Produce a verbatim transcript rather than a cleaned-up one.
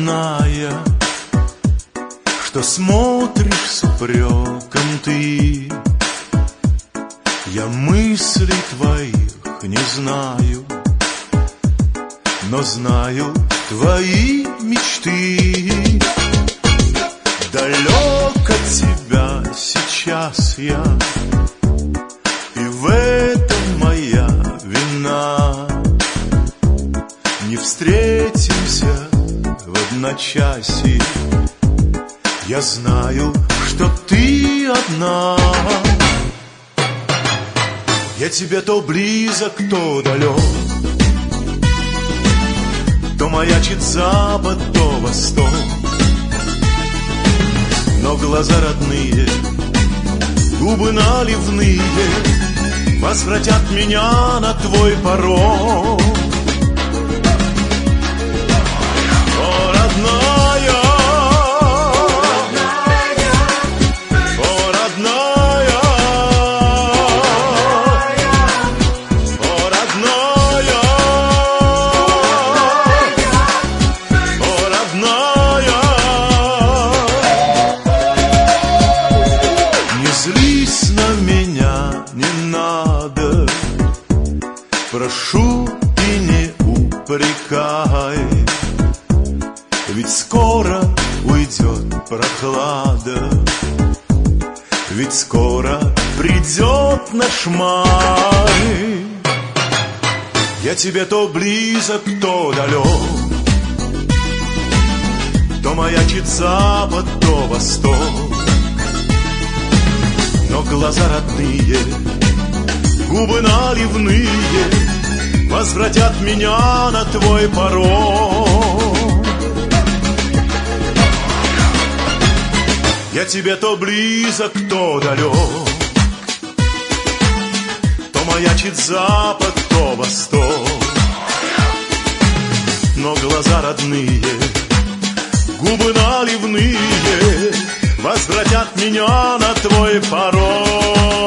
зная, что смотришь с упреком ты. Я мыслей твоих не знаю, но знаю твои мечты. Далек от тебя сейчас я, и в этом моя вина. Не встретимся в одночасье, я знаю, что ты одна. Я тебе то близок, то далек, то маячит запад, то восток. Но глаза родные, губы наливные возвратят меня на твой порог. О, родная, о, родная, о, родная, о, родная. Не злись на меня, не надо, прошу и не упрекай. Ведь скоро уйдет прохлада, ведь скоро придет наш май. Я тебе то близок, то далек, то маячит запад, то восток. Но глаза родные, губы наливные возвратят меня на твой порог. Я тебе то близок, то далек, то маячит запад, то восток. Но глаза родные, губы наливные возвратят меня на твой порог.